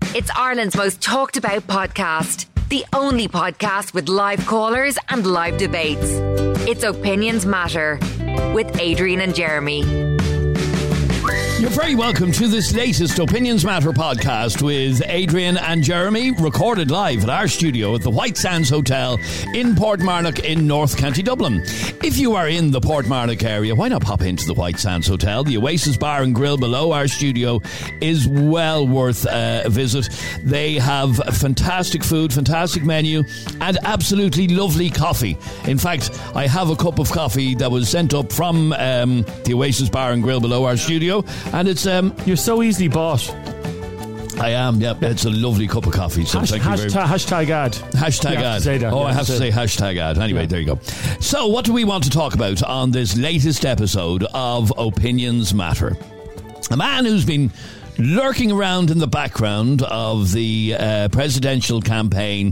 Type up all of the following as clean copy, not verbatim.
It's Ireland's most talked about podcast. The only podcast with live callers and live debates. It's Opinions Matter with Adrian and Jeremy. You're very welcome to this latest Opinions Matter podcast with Adrian and Jeremy, recorded live at our studio at the White Sands Hotel in Portmarnock in North County Dublin. If you are in the Portmarnock area, why not pop into the White Sands Hotel? The Oasis Bar and Grill below our studio is well worth a visit. They have fantastic food, fantastic menu, and absolutely lovely coffee. In fact, I have a cup of coffee that was sent up from the Oasis Bar and Grill below our studio. And it's you're so easily bought. I am, yeah. It's a lovely cup of coffee. So thank you very much. Hashtag ad. Hashtag ad. Say that. Oh, I have to say hashtag ad. Anyway, there you go. So what do we want to talk about on this latest episode of Opinions Matter? A man who's been lurking around in the background of the presidential campaign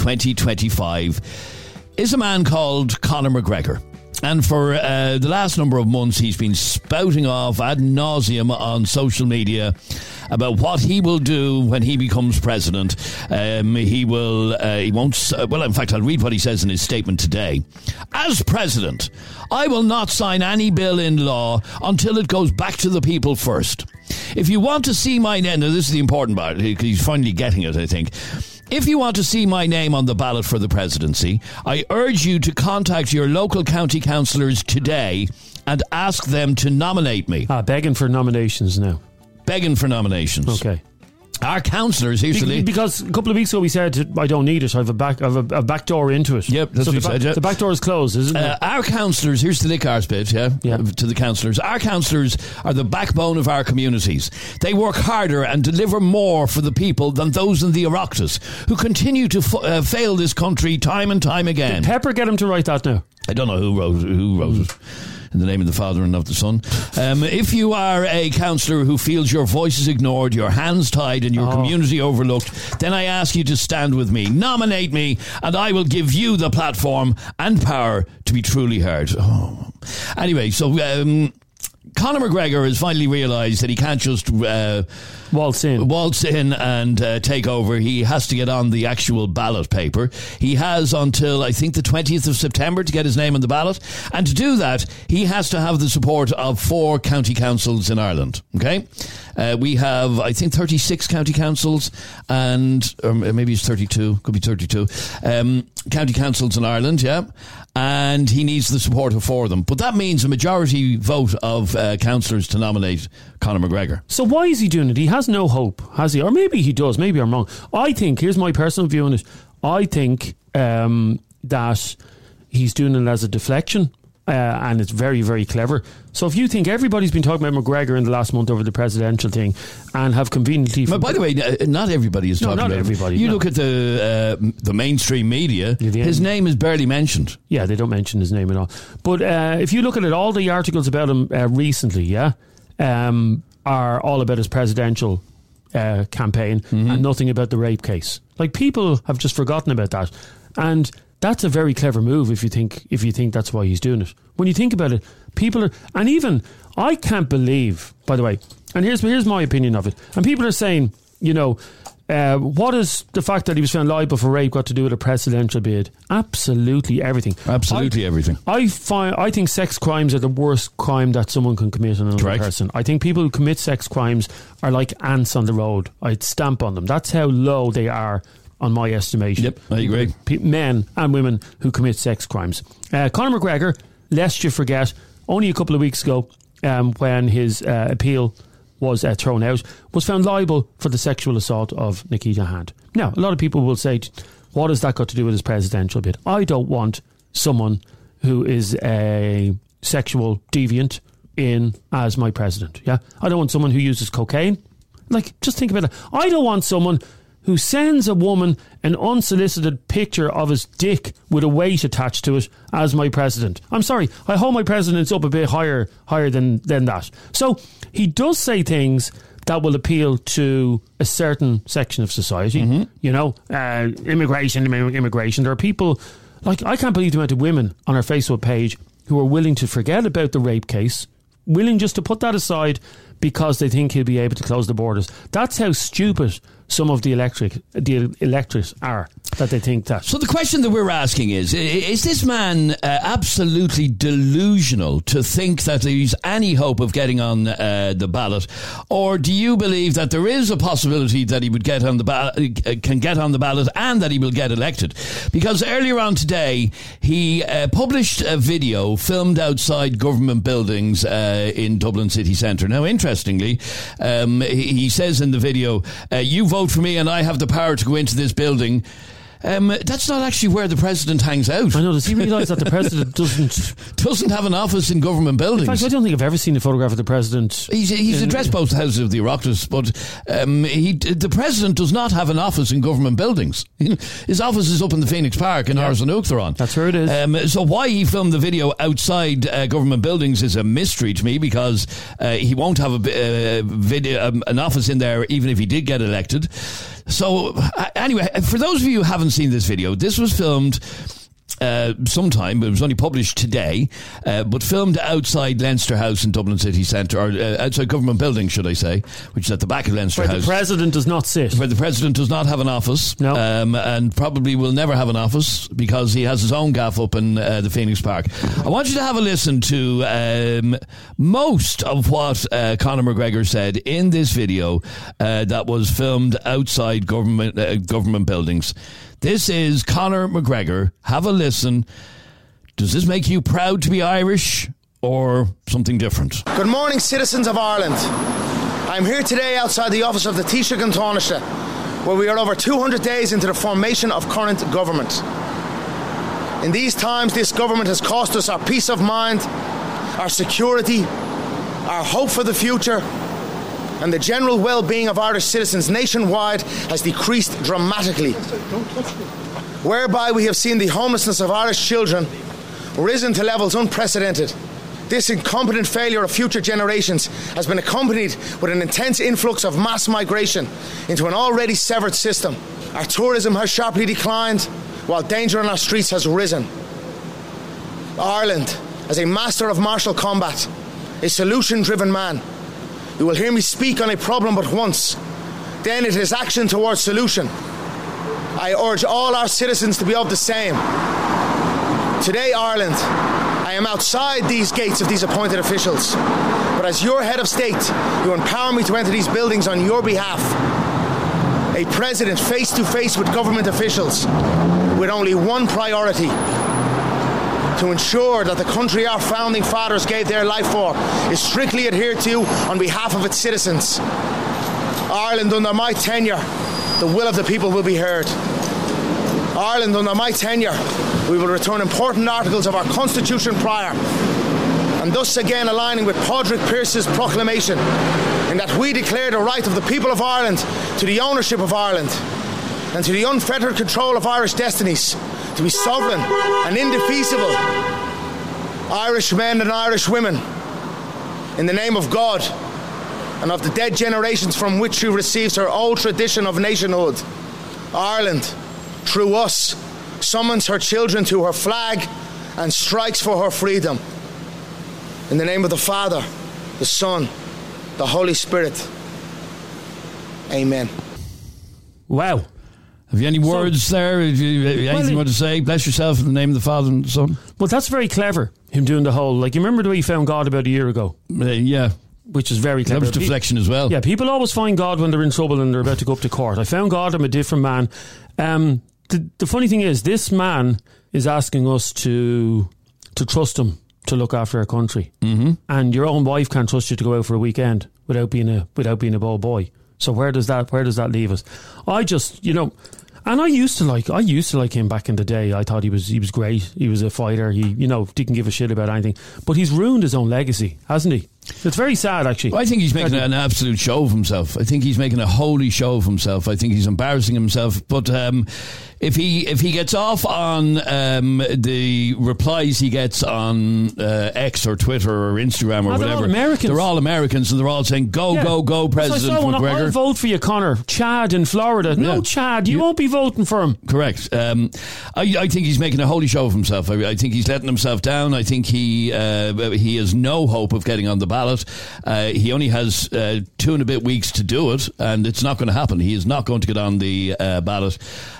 2025 is a man called Conor McGregor. And for the last number of months, he's been spouting off ad nauseum on social media about what he will do when he becomes president. He won't, well, in fact, I'll read what he says in his statement today. As president, I will not sign any bill in law until it goes back to the people first. If you want to see my name, now this is the important part, he's finally getting it, I think. If you want to see my name on the ballot for the presidency, I urge you to contact your local county councillors today and ask them to nominate me. Begging for nominations now. Begging for nominations. Okay. Our councillors, here's the because a couple of weeks ago we said I don't need it. I have a back door into it. Yep, that's so what we said. Yeah. The back door is closed, isn't it? Our councillors, here's the lick arse bit, to the councillors. Our councillors are the backbone of our communities. They work harder and deliver more for the people than those in the Oireachtas, who continue to fail this country time and time again. Did Pepper get him to write that now? I don't know who wrote it. In the name of the Father and of the Son. If you are a councillor who feels your voice is ignored, your hands tied and your community overlooked, then I ask you to stand with me. Nominate me and I will give you the platform and power to be truly heard. Anyway, so Conor McGregor has finally realised that he can't just waltz in and take over. He has to get on the actual ballot paper. He has until I think the 20th of September to get his name on the ballot, and to do that he has to have the support of 4 county councils in Ireland. Okay, we have I think 36 county councils, or maybe it's 32, could be 32 county councils in Ireland, and he needs the support of 4 of them. But that means a majority vote of councillors to nominate Conor McGregor. So why is he doing it? He has no hope, has he? Or maybe he does. Maybe I'm wrong. I think, here's my personal view on it, I think that he's doing it as a deflection. And it's very, very clever. So if you think everybody's been talking about McGregor in the last month over the presidential thing and have conveniently... But by the way, not everybody is talking about it. Not everybody. You look at the mainstream media, his name is barely mentioned. Yeah, they don't mention his name at all. But if you look at it, all the articles about him recently, are all about his presidential campaign and nothing about the rape case. Like, people have just forgotten about that. And... that's a very clever move if you think that's why he's doing it. When you think about it, people are... And even, I can't believe, by the way, and here's my opinion of it, and people are saying, what is the fact that he was found liable for rape got to do with a presidential bid? Absolutely everything. Absolutely everything. I think sex crimes are the worst crime that someone can commit on another person. I think people who commit sex crimes are like ants on the road. I'd stamp on them. That's how low they are on my estimation. Yep, I agree. Men and women who commit sex crimes. Conor McGregor, lest you forget, only a couple of weeks ago, when his appeal was thrown out, was found liable for the sexual assault of Nikita Hand. Now, a lot of people will say, what has that got to do with his presidential bid? I don't want someone who is a sexual deviant in as my president. Yeah, I don't want someone who uses cocaine. Like, just think about it. I don't want someone who sends a woman an unsolicited picture of his dick with a weight attached to it as my president. I'm sorry, I hold my presidents up a bit higher than that. So he does say things that will appeal to a certain section of society. Immigration. There are people, like, I can't believe the amount of women on our Facebook page who are willing to forget about the rape case, willing just to put that aside because they think he'll be able to close the borders. That's how stupid some of the electorate are, that they think that. So the question that we're asking is this man absolutely delusional to think that there's any hope of getting on the ballot, or do you believe that there is a possibility that he would get on the ballot, can get on the ballot, and that he will get elected? Because earlier on today, he published a video filmed outside government buildings in Dublin city centre. Now, interestingly, he says in the video, you vote for me and I have the power to go into this building. That's not actually where the president hangs out. I know. Does he realise that the president doesn't have an office in government buildings? In fact, I don't think I've ever seen a photograph of the president. He's addressed both houses of the Oireachtas, but the president does not have an office in government buildings. His office is up in the Phoenix Park in Ars an Uachtaráin. That's where it is. So why he filmed the video outside government buildings is a mystery to me, because he won't have an office in there even if he did get elected. So anyway, for those of you who haven't seen this video, this was filmed sometime, but it was only published today, but filmed outside Leinster House in Dublin city centre, or outside government building, should I say, which is at the back of Leinster House. Where the president does not sit. Where the president does not have an office. No. And probably will never have an office, because he has his own gaff up in the Phoenix Park. I want you to have a listen to most of what Conor McGregor said in this video that was filmed outside government buildings. This is Conor McGregor. Have a listen. Does this make you proud to be Irish, or something different? Good morning, citizens of Ireland. I'm here today outside the office of the Taoiseach in Taoiseach, where we are over 200 days into the formation of current government. In these times, this government has cost us our peace of mind, our security, our hope for the future, and the general well-being of Irish citizens nationwide has decreased dramatically, whereby we have seen the homelessness of Irish children risen to levels unprecedented. This incompetent failure of future generations has been accompanied with an intense influx of mass migration into an already severed system. Our tourism has sharply declined, while danger on our streets has risen. Ireland, as a master of martial combat, a solution-driven man, you will hear me speak on a problem but once. Then it is action towards solution. I urge all our citizens to be of the same. Today, Ireland, I am outside these gates of these appointed officials. But as your head of state, you empower me to enter these buildings on your behalf. A president face to face with government officials with only one priority: to ensure that the country our founding fathers gave their life for is strictly adhered to on behalf of its citizens. Ireland, under my tenure, the will of the people will be heard. Ireland, under my tenure, we will return important articles of our Constitution prior, and thus again aligning with Padraig Pearse's proclamation, in that we declare the right of the people of Ireland to the ownership of Ireland and to the unfettered control of Irish destinies, to be sovereign and indefeasible Irish men and Irish women, in the name of God and of the dead generations from which she receives her old tradition of nationhood. Ireland, through us, summons her children to her flag and strikes for her freedom. In the name of the Father, the Son, the Holy Spirit. Amen. Wow. Have you any words there? Anything you want to say? Bless yourself in the name of the Father and the Son. Well, that's very clever, him doing the whole, like, you remember the way he found God about a year ago? Yeah. Which is very clever. That was deflection as well. Yeah, people always find God when they're in trouble and they're about to go up to court. I found God, I'm a different man. The funny thing is, this man is asking us to trust him to look after our country. Mm-hmm. And your own wife can't trust you to go out for a weekend without being a bald boy. So where does that leave us? I just, and I used to like him back in the day. I thought he was great. He was a fighter. He, didn't give a shit about anything. But he's ruined his own legacy, hasn't he? It's very sad, actually. I think he's making an absolute show of himself. I think he's making a holy show of himself. I think he's embarrassing himself. But if he gets off on the replies he gets on X or Twitter or Instagram or whatever, they're all Americans, and they're all saying, go, President McGregor. I'll vote for you, Conor. Chad in Florida. No, Chad, you won't be voting for him. Correct. I think he's making a holy show of himself. I think he's letting himself down. I think he has no hope of getting on the ballot. ballot. He only has 2 and a bit weeks to do it, and it's not going to happen. He is not going to get on the ballot.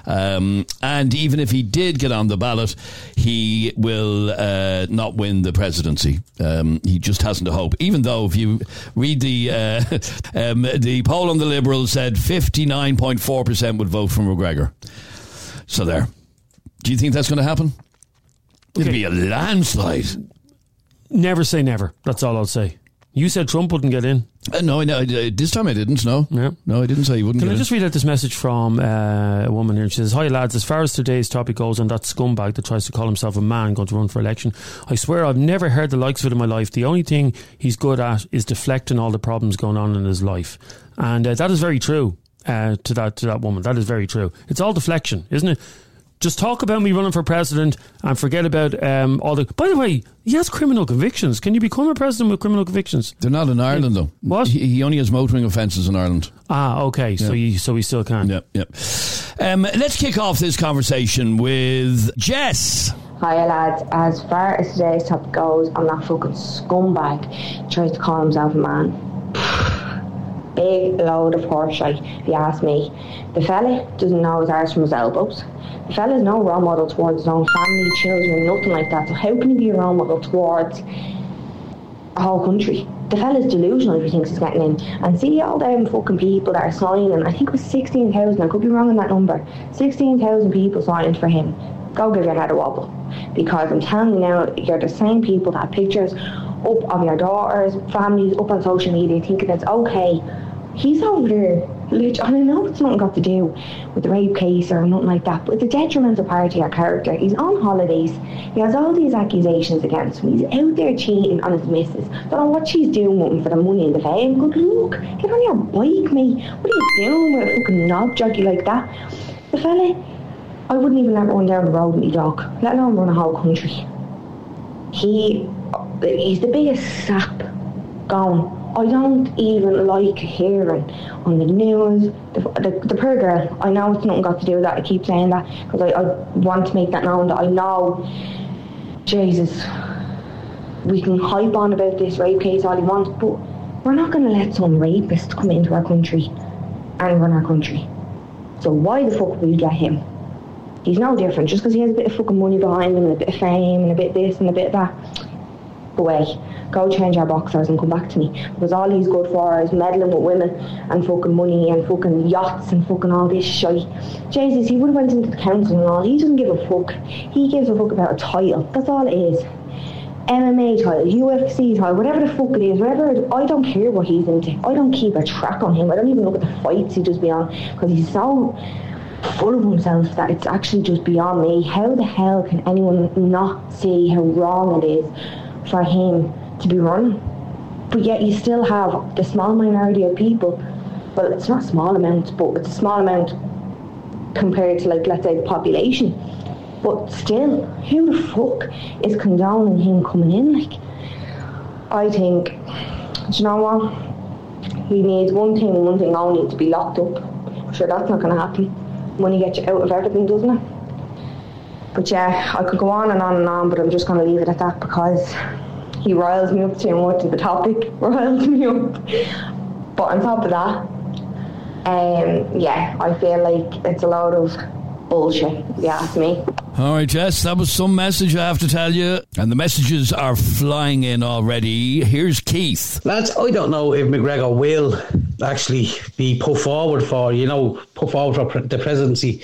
And even if he did get on the ballot, he will not win the presidency. He just hasn't a hope. Even though, if you read the poll on the Liberals said 59.4% would vote for McGregor. So there. Do you think that's going to happen? It'll be a landslide. Never say never. That's all I'll say. You said Trump wouldn't get in. No, this time I didn't. No, I didn't say he wouldn't. Can I just read out this message from a woman here? She says, "Hi lads, as far as today's topic goes on that scumbag that tries to call himself a man going to run for election, I swear I've never heard the likes of it in my life. The only thing he's good at is deflecting all the problems going on in his life." And that is very true to that woman. That is very true. It's all deflection, isn't it? Just talk about me running for president and forget about all the... By the way, he has criminal convictions. Can you become a president with criminal convictions? They're not in Ireland, though. What? He only has motoring offences in Ireland. Ah, okay. Yeah. So he still can. Yep. Let's kick off this conversation with Jess. Hiya lads, as far as today's topic goes, I'm that fucking scumbag tries to call himself a man. Big load of horseshit, if you ask me. The fella doesn't know his arse from his elbows. The fella's no role model towards his own family, children, nothing like that. So how can he be a role model towards a whole country? The fella's delusional if he thinks he's getting in. And see all them fucking people that are signing, I think it was 16,000, I could be wrong on that number, 16,000 people signing for him. Go give your head a wobble. Because I'm telling you now, you're the same people that have pictures up of your daughters, families, up on social media thinking it's okay. He's over there, and I know it's nothing got to do with the rape case or nothing like that, but it's a detrimental part to your character. He's on holidays, he has all these accusations against him, he's out there cheating on his missus. Don't know what she's doing for the money and the fame. Good luck, get on your bike, mate. What are you doing with a fucking knob jockey like that? The fella, I wouldn't even let run down the road with me dog, let alone run a whole country. He's the biggest sap going. I don't even like hearing on the news the poor girl. I know it's nothing got to do with that. I keep saying that because I want to make that known that I know, Jesus, we can hype on about this rape case all you want, but we're not going to let some rapist come into our country and run our country. So why the fuck will you get him? He's no different. Just because he has a bit of fucking money behind him and a bit of fame and a bit of this and a bit of that. Go away. Go change our boxers and come back to me. Because all he's good for is meddling with women and fucking money and fucking yachts and fucking all this shit. Jesus, he would have went into the council and all. He doesn't give a fuck. He gives a fuck about a title. That's all it is. MMA title, UFC title, whatever the fuck it is, whatever. I don't care what he's into. I don't keep a track on him. I don't even look at the fights he does be on because he's so full of himself that it's actually just beyond me. How the hell can anyone not see how wrong it is for him to be running? But yet you still have the small minority of people, well, it's not a small amount, but it's a small amount compared to, like, let's say the population, but still, who the fuck is condoning him coming in? Like, I think, do you know what, he needs one thing and one thing only, to be locked up. I'm sure that's not going to happen. Money gets you out of everything, doesn't it? But yeah, I could go on and on and on, but I'm just going to leave it at that because he riles me up too much. The topic riles me up. But on top of that, yeah, I feel like it's a load of bullshit, if you ask me. All right, Jess, that was some message, I have to tell you. And the messages are flying in already. Here's Keith. Lads, I don't know if McGregor will actually be put forward for the presidency.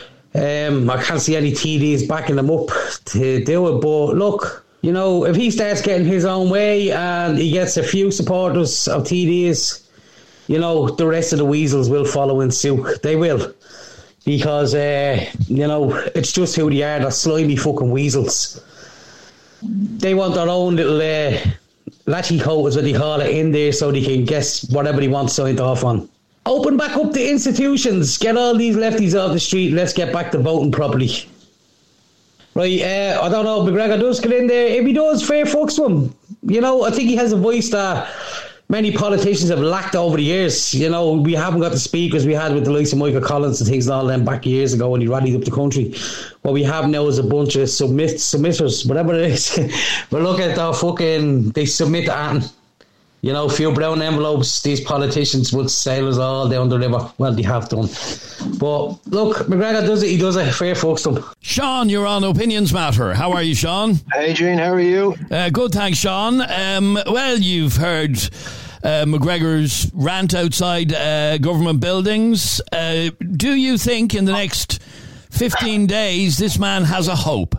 I can't see any TDs backing him up to do it. But look, you know, if he starts getting his own way and he gets a few supporters of TDs, you know, the rest of the weasels will follow in suit. They will. Because, you know, it's just who they are, they're slimy fucking weasels. They want their own little latchy coat, is what they call it, in there so they can guess whatever they want signed off on. Open back up the institutions, get all these lefties off the street, let's get back to voting properly. Right, I don't know if McGregor does get in there. If he does, fair fucks to him. You know, I think he has a voice that many politicians have lacked over the years. You know, we haven't got the speakers we had with the likes of Michael Collins and things and all them back years ago when he rallied up the country. What we have now is a bunch of submitters, whatever it is. But look at the fucking, they submit to anything. you know, a few brown envelopes, these politicians would sail us all down the river. Well, they have done. But look, McGregor does it. He does it. Fair fucks them. Sean, you're on Opinions Matter. How are you, Sean? Hey, Gene, how are you? Good, thanks, Sean. Well, you've heard McGregor's rant outside government buildings. Do you think in the next 15 days this man has a hope?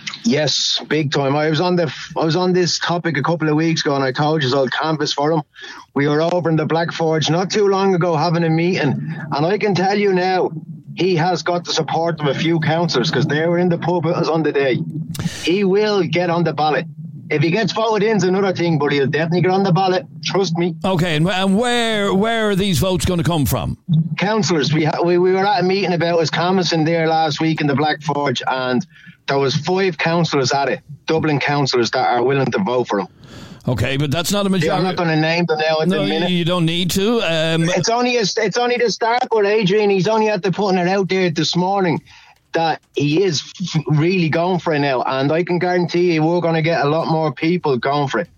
Yes, big time. I was on this topic a couple of weeks ago, and I told you I'll canvass for him. We were over in the Black Forge not too long ago having a meeting, and I can tell you now, he has got the support of a few councillors because they were in the pub with us on the day. He will get on the ballot. If he gets voted in, it's another thing, but he'll definitely get on the ballot. Trust me. Okay, and where are these votes going to come from? Councillors. We were at a meeting about us canvassing there last week in the Black Forge, and there was 5 councillors at it, Dublin councillors that are willing to vote for him. Okay, but that's not a majority. I'm not going to name them now at the minute. You don't need to. It's only the start with Adrian. He's only had to putting it out there this morning that he is really going for it now, and I can guarantee you we're going to get a lot more people going for it.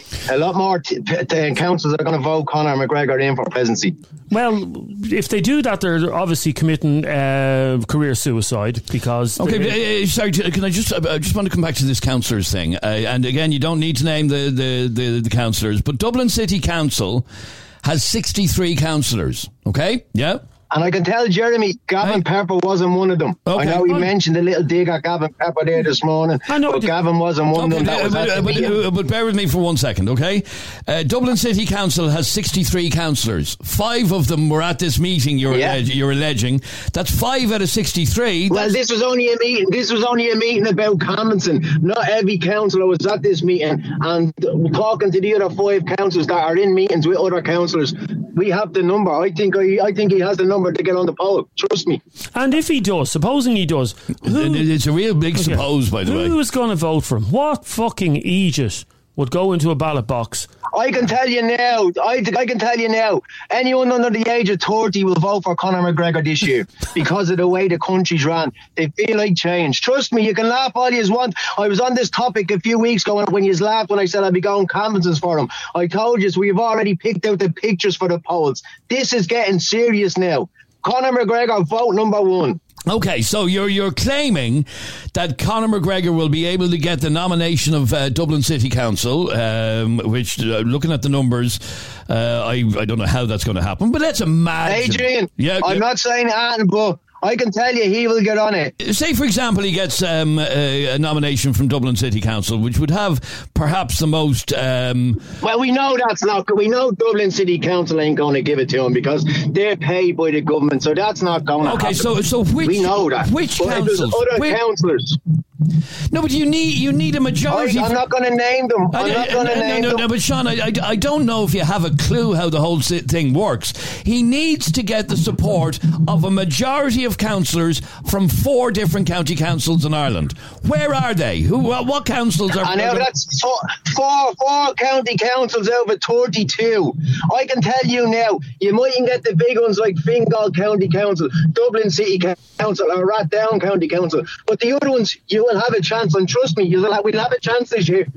A lot more councillors are going to vote Conor McGregor in for presidency. Well, if they do that, they're obviously committing career suicide because... Okay, sorry, can I just want to come back to this councillors thing. And again, you don't need to name the councillors, but Dublin City Council has 63 councillors, okay? Yeah? And I can tell Jeremy, Gavin Pepper wasn't one of them. Okay. I know he mentioned a little dig at Gavin Pepper there this morning, but Gavin wasn't one of them. But bear with me for 1 second, okay? Dublin City Council has 63 councillors. 5 of them were at this meeting you're alleging. That's 5 out of 63. Well, this was only a meeting. This was only a meeting about Campbellton. Not every councillor was at this meeting. And talking to the other 5 councillors that are in meetings with other councillors, we have the number. I think he has the number to get on the poll. Trust me. And if he does, supposing he does, it's a real big suppose, by the way. Who is going to vote for him? What fucking idiot would go into a ballot box? I can tell you now. I can tell you now. Anyone under the age of 30 will vote for Conor McGregor this year because of the way the country's ran. They feel like change. Trust me, you can laugh all you want. I was on this topic a few weeks ago when you laughed when I said I'd be going canvassing for him. I told you we've already picked out the pictures for the polls. This is getting serious now. Conor McGregor, vote number 1. Okay, so you're claiming that Conor McGregor will be able to get the nomination of Dublin City Council, which, looking at the numbers, I don't know how that's going to happen, but let's imagine. Adrian, I'm not saying that, but I can tell you he will get on it. Say, for example, he gets a nomination from Dublin City Council, which would have perhaps the most... Well, we know that's not good. We know Dublin City Council ain't going to give it to him because they're paid by the government, so that's not going to happen. Okay, so which... We know that. Which councils? Other councillors. No, but you need a majority. I'm not going to name them. No, but Sean, I don't know if you have a clue how the whole thing works. He needs to get the support of a majority of councillors from 4 different county councils in Ireland. Where are they? What councils are... I know that's four county councils out of 32. I can tell you now, you mightn't get the big ones like Fingal County Council, Dublin City Council or Rathdown County Council, but the other ones you will have a chance, and trust me, we'll have a chance this year.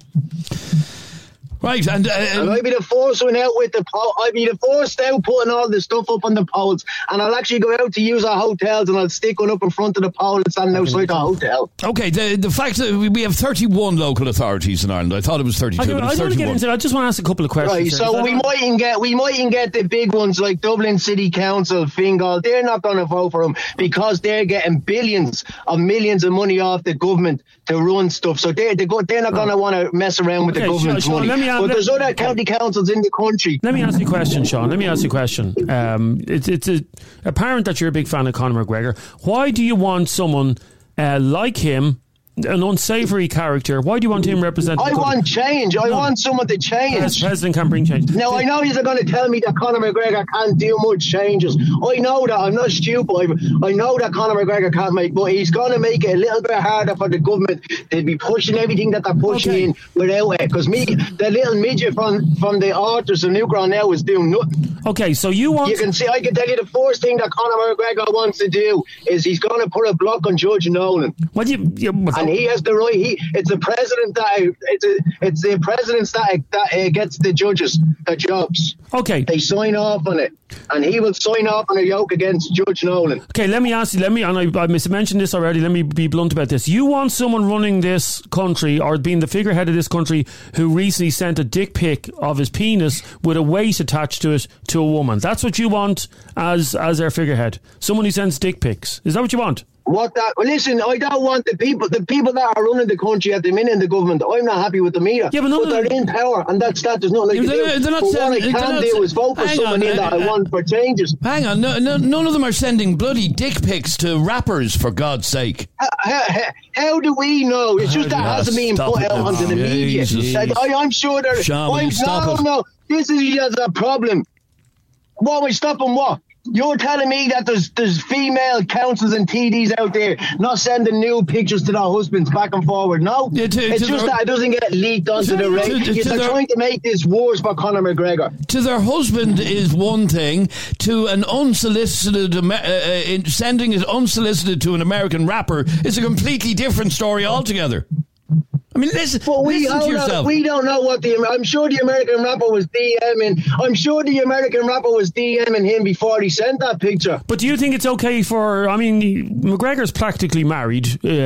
Right, and I'll be the first one out with the poll. I'll be the first out putting all the stuff up on the polls, and I'll actually go out to use our hotels, and I'll stick one up in front of the poll and stand outside the hotel. Okay, the fact that we have 31 local authorities in Ireland, I thought it was 32. I just want to ask a couple of questions. Right, so we mightn't get the big ones like Dublin City Council, Fingal. They're not going to vote for them because they're getting billions of millions of money off the government to run stuff. So they're not going to want to mess around with the government's money. But there's other county councils in the country. Let me ask you a question, Sean. It's apparent that you're a big fan of Conor McGregor. Why do you want someone like him, an unsavoury character? Why do you want him representing? I want change. I want someone to change. The president can bring change. Now, I know you're going to tell me that Conor McGregor can't do much changes. I know that. I'm not stupid. I know that Conor McGregor can't make, but he's going to make it a little bit harder for the government to be pushing everything that they're pushing in without it. Because the little midget from the Arthurs and Newground now is doing nothing. Okay, so you want... I can tell you the first thing that Conor McGregor wants to do is he's going to put a block on Judge Nolan. Well, man. He has the right. It's the president that it's the president that gets the judges the jobs. Okay, they sign off on it, and he will sign off on a yoke against Judge Nolan. Okay, let me ask you. And I mentioned this already. Let me be blunt about this. You want someone running this country or being the figurehead of this country who recently sent a dick pic of his penis with a weight attached to it to a woman. That's what you want as their figurehead. Someone who sends dick pics. Is that what you want? Listen, I don't want the people that are running the country at the minute in the government. I'm not happy with them either. Yeah, but they're in power, and that's that. There's nothing to do. But what I can do is vote for someone that I want for changes. Hang on, none of them are sending bloody dick pics to rappers, for God's sake. How do we know? It's just that hasn't been put out onto the media. I'm sure there's. Sean, no. This is just a problem. What we stopping? What? You're telling me that there's female councils and TDs out there not sending new pictures to their husbands back and forward? No, it's just that it doesn't get leaked onto the radio. They're trying to make this worse for Conor McGregor. To their husband is one thing. To an unsolicited, sending it unsolicited to an American rapper is a completely different story altogether. I mean, listen to yourself. We don't know what I'm sure the American rapper was DMing. I'm sure the American rapper was DMing him before he sent that picture. But do you think it's okay McGregor's practically married.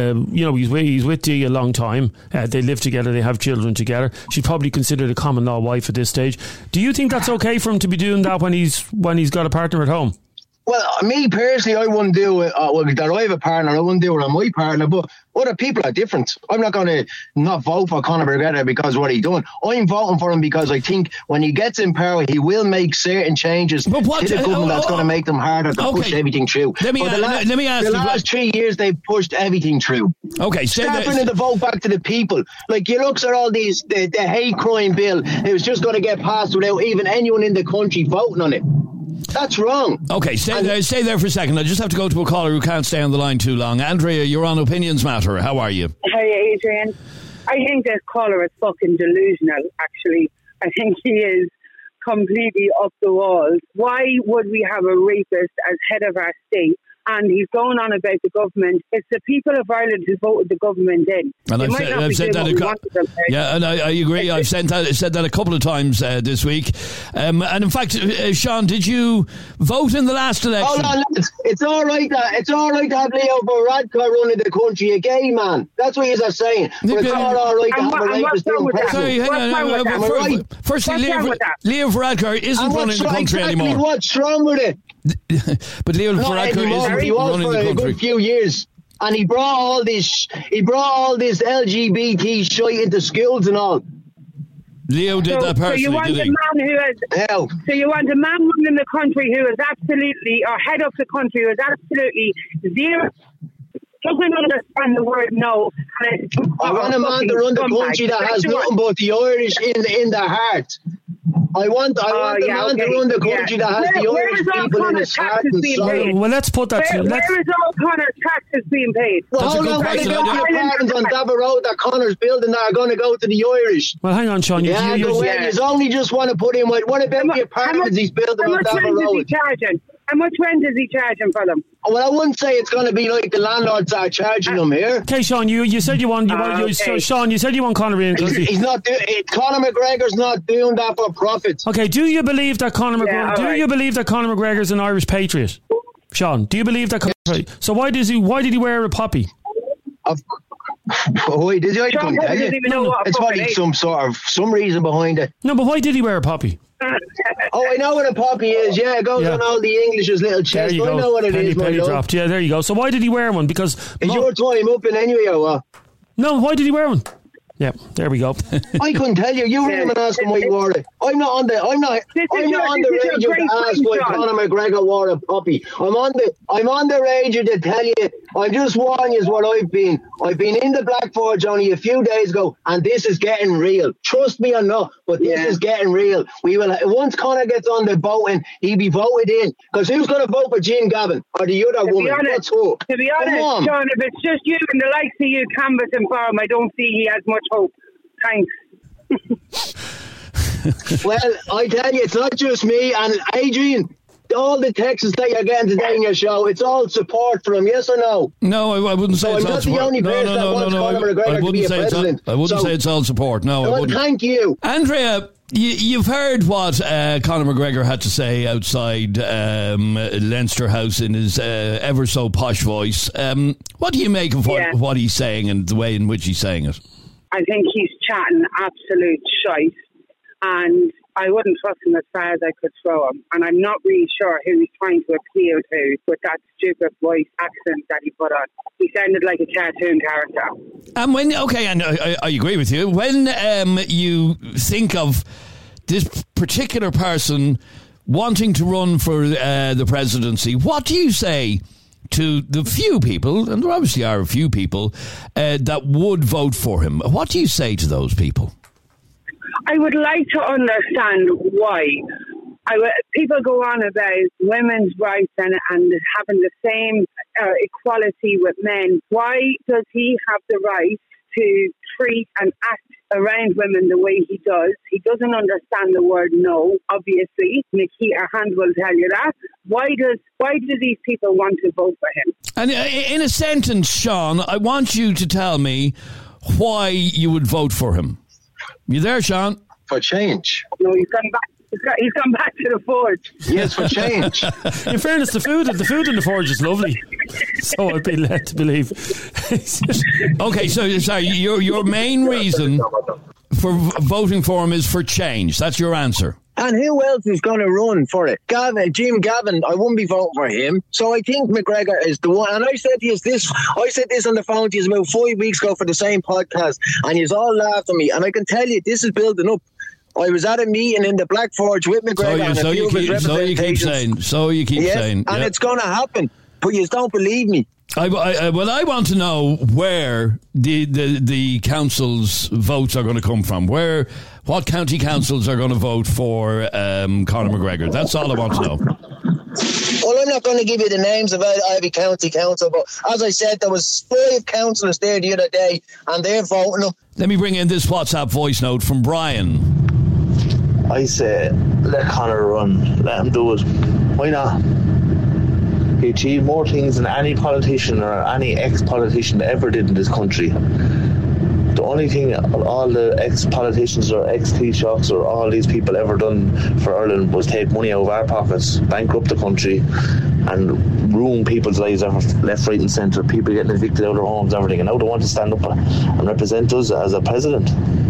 He's with Dee a long time. They live together. They have children together. She's probably considered a common law wife at this stage. Do you think that's okay for him to be doing that when he's got a partner at home? Well, me personally, I wouldn't do it. That I have a partner, I wouldn't do it on my partner. But other people are different. I'm not going to not vote for Conor McGregor because of what he's done. I'm voting for him because I think when he gets in power, he will make certain changes to the government that's going to make them harder to push everything through. Let me ask you. The last 3 years, they've pushed everything through. Okay, start bringing the vote back to the people. Like, you look at all these, the hate crime bill, it was just going to get passed without even anyone in the country voting on it. That's wrong. Okay, stay there for a second. I just have to go to a caller who can't stay on the line too long. Andrea, you're on Opinions Matter. How are you? Hey, Adrian. I think this caller is fucking delusional, actually. I think he is completely up the walls. Why would we have a rapist as head of our state? And he's going on about the government. It's the people of Ireland who voted the government in. And I've said that and I agree. I've said that a couple of times this week. And in fact, Sean, did you vote in the last election? Hold on, lads. It's all right to have Leo Varadkar running the country, a gay man. That's what you're saying. But it's not all right to have a rapist doing president. Firstly, Leo Varadkar isn't running the country anymore. What's wrong with it? But Leo Varadkar isn't he was running for the a country. good few years, and he brought all this LGBT shit into schools and all. Leo did that personally. So you want a man who has. So you want a man running the country who is absolutely, or head of the country who is absolutely zero. Doesn't understand the word no. I want a man to run the country that has nothing but the Irish in their heart. I want the man to run the country that has the Irish people in his heart and soul. Well, let's put that. Where is all Conor's taxes being paid? Well, hold on, what about the apartments on Davor Road that Conor's building that are going to go to the Irish? Well, hang on, Sean. You only just want to put in what about the apartments he's building on Davor Road? How much rent is he charging for them? Well, I wouldn't say it's going to be like the landlords are charging them here. Okay, Sean, you said you want Sean, you said you want Conor in. He's not. Conor McGregor's not doing that for profit. Okay, do you believe that Conor McGregor's an Irish patriot? Sean, do you believe that? So why did he wear a poppy? Why did I come tell you? It's probably some reason behind it. No, but why did he wear a poppy? Oh, I know what a poppy is. Yeah, it goes on all the English's little chest. I know what it is. Penny dropped. Yeah, there you go. So why did he wear one? Because is your time up in anyway or what? No, why did he wear one? Yeah, there we go. I couldn't tell you. You ring him and ask him why he wore it. I'm not on the range to ask why Conor McGregor wore a puppy. I'm on the range to tell you. I'm just warning you what I've been. I've been in the Black Forge only a few days ago, and this is getting real. Trust me or not, but this is getting real. We will once Conor gets on the voting, he'll be voted in. Because who's going to vote for Jean Gavin or the other woman? To be honest, Sean, if it's just you and the likes of you canvassing for him, I don't see he has much hope. Thanks. Well, I tell you, it's not just me. And Adrian, all the texts that you're getting today in your show, it's all support for him, yes or no? No, I wouldn't say so it's I'm all not support. the only person that wants Conor McGregor to be a president. I wouldn't say it's all support, no. Well, thank you. Andrea, you've heard what Conor McGregor had to say outside Leinster House in his ever so posh voice. What do you make of what he's saying and the way in which he's saying it? I think he's chatting absolute shite, and I wouldn't trust him as far as I could throw him. And I'm not really sure who he's trying to appeal to with that stupid voice accent that he put on. He sounded like a cartoon character. And when, okay, and I agree with you. When you think of this particular person wanting to run for the presidency, what do you say to the few people, and there obviously are a few people, that would vote for him? What do you say to those people? I would like to understand why. People go on about women's rights and having the same equality with men. Why does he have the right to treat and act around women the way he does? He doesn't understand the word no, obviously. Nikita Hand will tell you that. Why do these people want to vote for him? And in a sentence, Sean, I want you to tell me why you would vote for him. You there, Sean? For change. No, he's gone back. He's gone back to the forge. Yes, for change. In fairness, the food in the forge is lovely. So I'd be led to believe. Okay, so sorry, your main reason for voting for him is for change. That's your answer. And who else is going to run for it? Jim Gavin, I wouldn't be voting for him. So I think McGregor is the one. And I said this on the phone to you about 5 weeks ago for the same podcast, and you all laughed at me. And I can tell you, this is building up. I was at a meeting in the Black Forge with McGregor So you keep saying. And it's going to happen. But you don't believe me. I want to know where the council's votes are going to come from. What county councils are going to vote for Conor McGregor? That's all I want to know. Well, I'm not going to give you the names of every county council, but as I said, there was 5 councillors there the other day, and they're voting them. Let me bring in this WhatsApp voice note from Brian. I say, let Conor run. Let him do it. Why not? He achieved more things than any politician or any ex-politician ever did in this country. The only thing all the ex-politicians or ex-Taoiseachs or all these people ever done for Ireland was take money out of our pockets, bankrupt the country, and ruin people's lives left, right and centre, people getting evicted out of their homes, everything. And now they want to stand up and represent us as a president.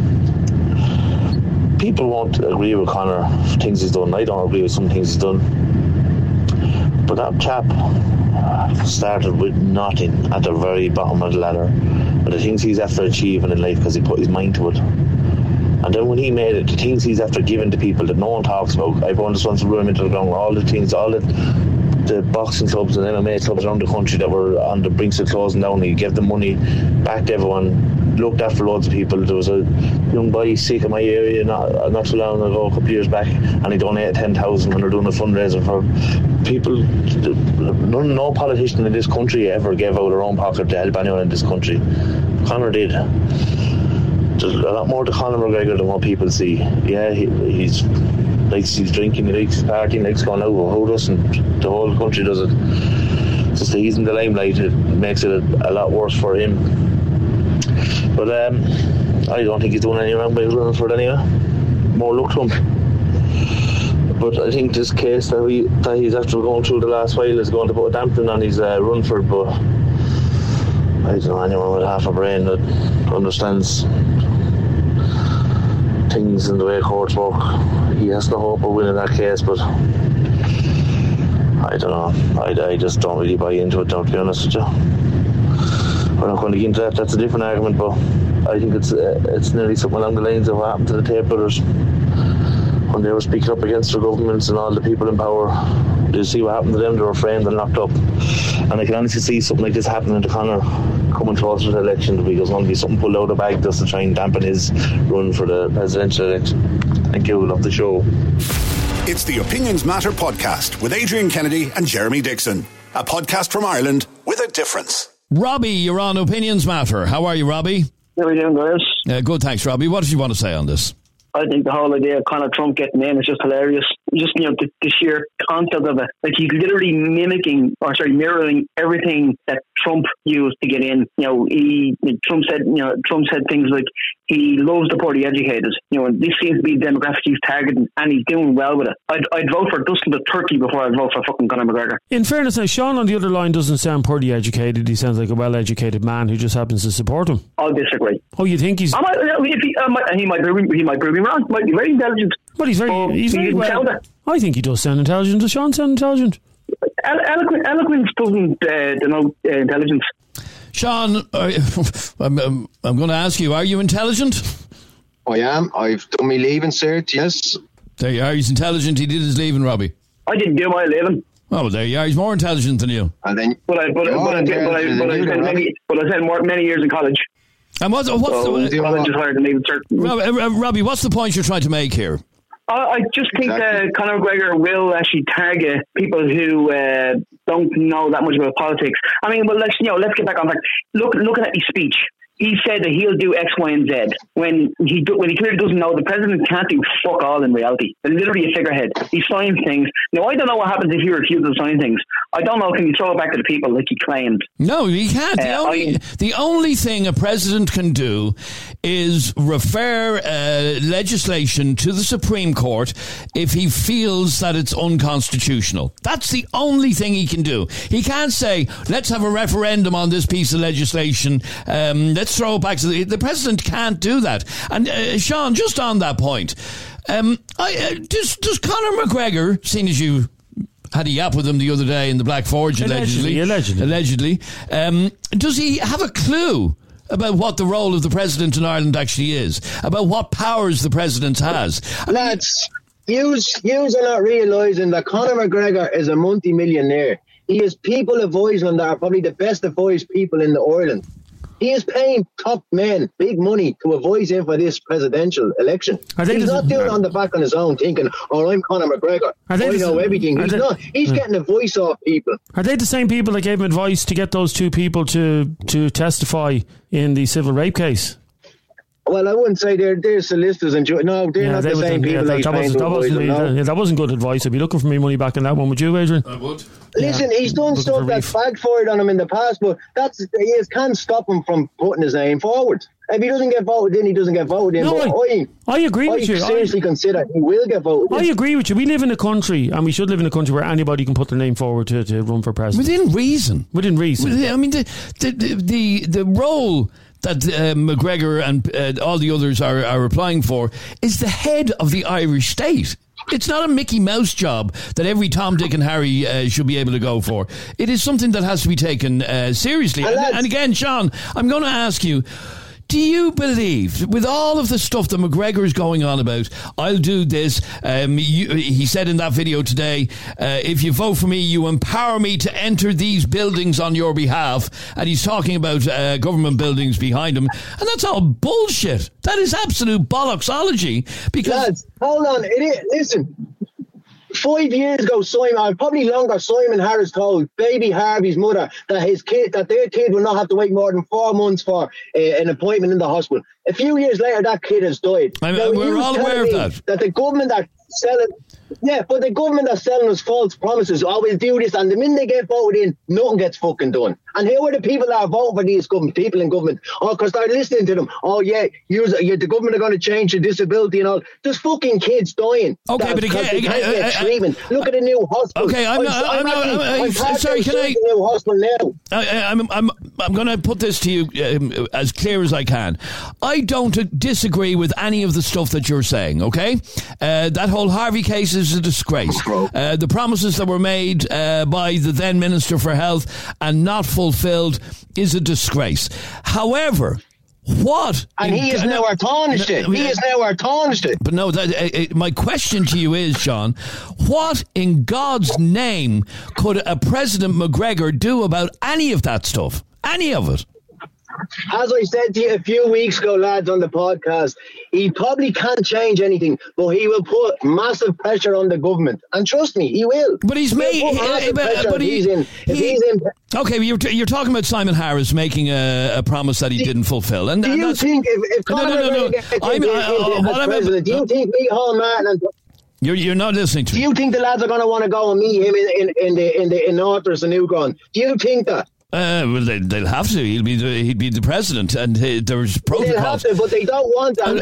People won't agree with Conor, things he's done. I don't agree with some things he's done. But that chap started with nothing at the very bottom of the ladder. But the things he's after achieving in life because he put his mind to it. And then when he made it, the things he's after giving to people that no one talks about, everyone just wants to run him into the ground. All the things, all the boxing clubs and MMA clubs around the country that were on the brinks of closing down, he gave the money back to everyone, looked after loads of people. There was a young boy sick in my area not too long ago, a couple of years back, and he donated 10,000 when they're doing a fundraiser for people. No politician in this country ever gave out their own pocket to help anyone in this country. Conor did. There's a lot more to Conor McGregor than what people see. Yeah, he's drinking, he likes partying, he likes going out. Who doesn't? The whole country does it. Just that he's in the limelight, it makes it a lot worse for him. But I don't think he's doing any wrong by running for it anyway. More luck to him. But I think this case that he's after going through the last while is going to put a dampening on his run for it. But I don't know, anyone with half a brain that understands things and the way courts work, he has no hope of winning that case. But I don't know, I just don't really buy into it, to be honest with you. We're not going to get into that, that's a different argument, but I think it's nearly something along the lines of what happened to the Tate brothers when they were speaking up against their governments and all the people in power. Did you see what happened to them? They were framed and locked up. And I can honestly see something like this happening to Conor coming closer to the election, because there's going to be something pulled out of the bag just to try and dampen his run for the presidential election. Thank you, love the show. It's the Opinions Matter podcast with Adrian Kennedy and Jeremy Dixon. A podcast from Ireland with a difference. Robbie, you're on Opinions Matter. How are you, Robbie? How are you doing, guys? Good, thanks, Robbie. What did you want to say on this? I think the whole idea of Conor Trump getting in is just hilarious. just the sheer concept of it. Like, he's literally mirroring everything that Trump used to get in. Trump said things like he loves the poorly educated. And this seems to be the demographic he's targeting, and he's doing well with it. I'd vote for Dustin the Turkey before I'd vote for fucking Conor McGregor. In fairness, now, Sean on the other line doesn't sound poorly educated. He sounds like a well-educated man who just happens to support him. I'll disagree. Oh, you think he's... He might prove me wrong. Might be very intelligent. But he's very well... I think he does sound intelligent. Does Sean sound intelligent? Eloquence doesn't denote intelligence. Sean, I'm going to ask you, are you intelligent? I am. I've done my leaving cert, yes. There you are. He's intelligent. He did his leaving, Robbie. I didn't do my leaving. Oh, well, there you are. He's more intelligent than you. And then, but I spent many years in college. And what's college is higher than leaving cert. Robbie, what's the point you're trying to make here? I just think that Conor McGregor will actually target people who don't know that much about politics. I mean, well, let's get back on track. Looking at his speech, he said that he'll do X, Y, and Z. When he clearly doesn't know, the president can't do fuck all in reality. They're literally a figurehead. He signs things. Now, I don't know what happens if he refuses to sign things. I don't know. Can you throw it back to the people like he claimed? No, he can't. The only thing a president can do is refer legislation to the Supreme Court if he feels that it's unconstitutional. That's the only thing he can do. He can't say, let's have a referendum on this piece of legislation. Let's throw it back to the president can't do that. And Sean, just on that point, does Conor McGregor, seeing as you had a yap with him the other day in the Black Forge, allegedly, does he have a clue about what the role of the president in Ireland actually is, about what powers the president has? Lads, yous are not realising that Conor McGregor is a multi-millionaire. He has people advising him that are probably the best advised people in the Ireland. He is paying top men big money to advise him for this presidential election. He's not doing it on the back on his own thinking, I'm Conor McGregor. I know everything. He's not. He's getting advice off people. Are they the same people that gave him advice to get those two people to testify in the civil rape case? Well, I wouldn't say they're solicitors and no, they're not the same people. That wasn't good advice. I'd be looking for me money back on that one. Would you, Adrian? I would. Listen, he's done stuff that's backfired on him in the past, but he can't stop him from putting his name forward. If he doesn't get voted in, he doesn't get voted in. No, I agree with you. I seriously consider he will get voted in. I agree with you. We live in a country, and we should live in a country where anybody can put their name forward to run for president. Within reason. I mean, the role that McGregor and all the others are applying for is the head of the Irish state. It's not a Mickey Mouse job that every Tom, Dick and Harry should be able to go for. It is something that has to be taken seriously. And again, Sean, I'm going to ask you, do you believe, with all of the stuff that McGregor is going on about, I'll do this, he said in that video today, if you vote for me, you empower me to enter these buildings on your behalf, and he's talking about government buildings behind him, and that's all bullshit. That is absolute bollocksology. Because lads, hold on, listen. 5 years ago, probably longer, Simon Harris told baby Harvey's mother that their kid will not have to wait more than 4 months for an appointment in the hospital. A few years later, that kid has died. We're all aware of that. That the government are selling... Yeah, but the government are selling us false promises. We'll do this, and the minute they get voted in, nothing gets fucking done. And who are the people that are voting for these people in government? Because they're listening to them. The government are going to change the disability and all. There's fucking kids dying. Okay, but again, they can't get treatment. Look at the new hospital. Okay, sorry, can I? The new hospital now. I'm going to put this to you as clear as I can. I don't disagree with any of the stuff that you're saying. Okay, that whole Harvey case is a disgrace. The promises that were made by the then Minister for Health and not fulfilled is a disgrace. However, what? And he is now our tarnished it. But no, my question to you is, John, what in God's name could a President McGregor do about any of that stuff? Any of it? As I said to you a few weeks ago, lads, on the podcast, he probably can't change anything, but he will put massive pressure on the government. And trust me, he will. But he's made... Okay, you're talking about Simon Harris making a promise that he didn't fulfill. And do you think if Conor McGregor gets president, do you think Micheál Martin... You're not listening to me. Do you think the lads are going to want to go and meet him in Northers and Newgron? Do you think that? Well, they'll have to. He'd be the president, and there's protocols. They'll have to, but they don't want that.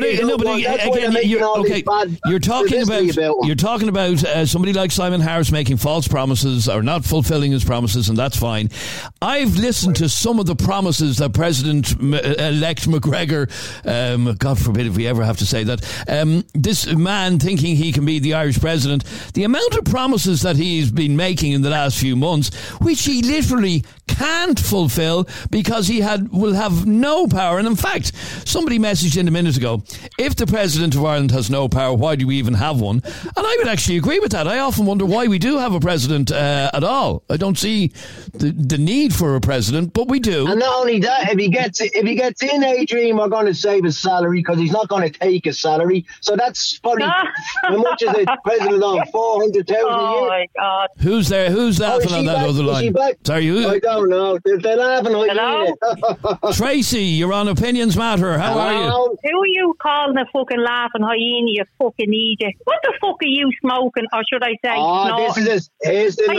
You're talking about somebody like Simon Harris making false promises or not fulfilling his promises, and that's fine. I've listened to some of the promises that President-elect McGregor, God forbid if we ever have to say that, this man thinking he can be the Irish president, the amount of promises that he's been making in the last few months, which he literally can't fulfill because he will have no power. And in fact, somebody messaged in a minute ago, if the President of Ireland has no power, why do we even have one? And I would actually agree with that. I often wonder why we do have a president at all. I don't see the need for a president, but we do. And not only that, if he gets in, Adrian, we're going to save his salary because he's not going to take his salary. So that's probably how much is the president on? 400,000 a year. Oh my God! Who's there? Who's laughing on that other line? Sorry, who? I don't know. They're laughing. Hello? Tracy, you're on Opinions Matter. How are you? Who are you calling a fucking laughing hyena, you fucking idiot? What the fuck are you smoking, or should I say snorting? Here's the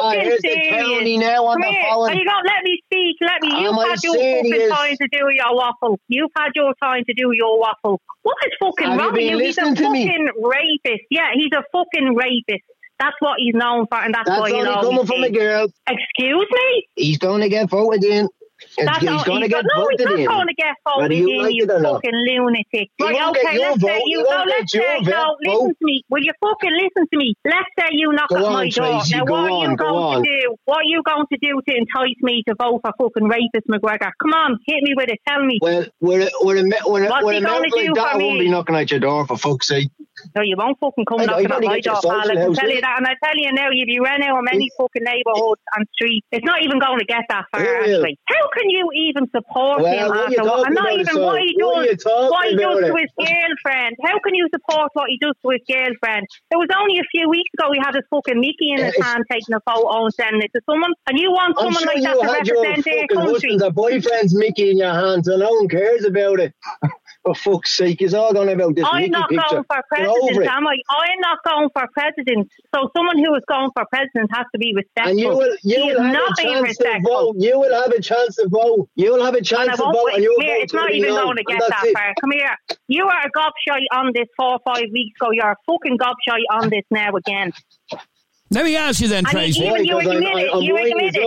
county now on the phone. Are you going to let me speak? You've had your fucking time to do your waffle. You've had your time to do your waffle. What is fucking wrong with you? He's a fucking rapist. Yeah, he's a fucking rapist. That's what he's known for, and that's why you know. That's only coming from a girl. Excuse me? He's going to get voted in. He's going to get voted in. He's not going to get voted in, you fucking lunatic. Right, okay, let's say you... listen to me. Will you fucking listen to me? Let's say you knock at my door. Now, what are you going to do? What are you going to do to entice me to vote for fucking rapist McGregor? Come on, hit me with it. Tell me. Well, with a mouth like that, I won't be knocking at your door, for fuck's sake. No, you won't fucking come knocking at my door, pal. I can tell you that. And I tell you now, if you ran out of any fucking neighbourhoods and streets, it's not even going to get that far, actually. How can you even support him after what? And not even what he does to his girlfriend. How can you support what he does to his girlfriend? It was only a few weeks ago he had his fucking Mickey in his hand taking a photo and sending it to someone. And you want someone like that to represent their country. The boyfriend's Mickey in your hands and no one cares about it. For fuck's sake, it's all going about this Mickey picture. I'm not going for president, am I? I'm not going for president. So someone who is going for president has to be respectful. And you will have a chance to vote. You will have a chance to vote. You will have a chance to vote. And you'll vote. It's not even going to get that far. Come here. You are a gobshite on this 4 or 5 weeks ago. You're a fucking gobshite on this now again. Let me ask you then, Tracy. You admitted. You admitted.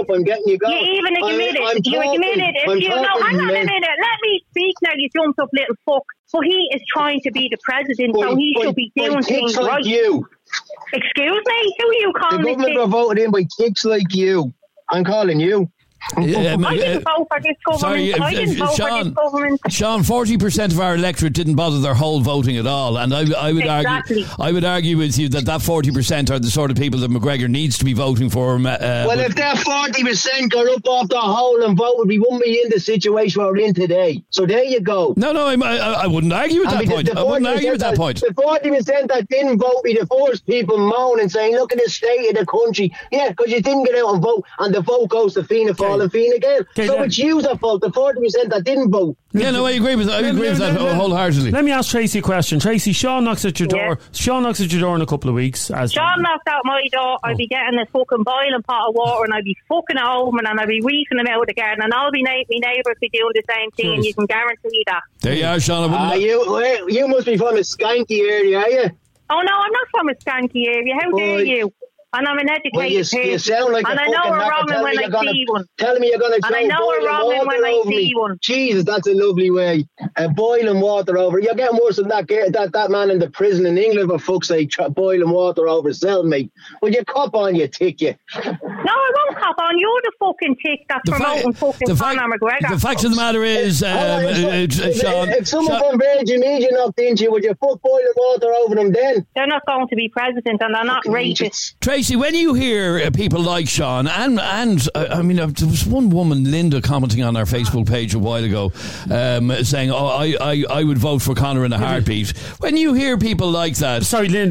If you know, hang on a minute. Let me speak now, you jumped up little fuck. But he is trying to be the president, so he should be doing things right. You. Excuse me? Who are you calling me? The government were voted in by ticks like you. I'm calling you. I didn't vote for this government. Sean, 40% of our electorate didn't bother their whole voting at all, and I would argue with you that 40% are the sort of people that McGregor needs to be voting for. Well, if that 40% got up off the whole and voted, we wouldn't be in the situation we're in today. So there you go. No, I wouldn't argue with that point. I wouldn't argue with that point. The 40% that didn't vote be the first people moaning, saying, "Look at the state of the country." Yeah, because you didn't get out and vote, and the vote goes to Fianna Fáil. And Fine Gael. So it's you's fault, the 40% that didn't vote. Yeah, no, I agree with that. Wholeheartedly. Let me ask Tracy a question. Tracy, Sean knocks at your door. Sean knocks at your door in a couple of weeks. Sean knocked out my door. I'd be getting a fucking boiling pot of water and I'd be fucking it open and I'd be reefing him out of the garden and all my neighbours be doing the same thing. And you can guarantee that. There you are, Sean. You must be from a skanky area, are you? Oh no, I'm not from a skanky area. How dare you? And I'm an educated person. You sound like and I know a Roman when I see one. Telling me you're going to and I know a Roman when I see one. Jesus, that's a lovely way. Boiling water over. You're getting worse than that man in the prison in England, for fuck's sake, boiling water over his cellmate. Will you cop on, you tick, you? No, I won't cop on. You're the fucking tick that's promoting fucking Conor McGregor. The fact of the matter is, Sean... If someone from Virgin Media knocked into you, would you put boiling water over them then? They're not going to be president and they're not rapists. Tracy, when you hear people like Sean and I mean, there was one woman, Linda, commenting on our Facebook page a while ago, saying, I would vote for Conor in a heartbeat. When you hear people like that...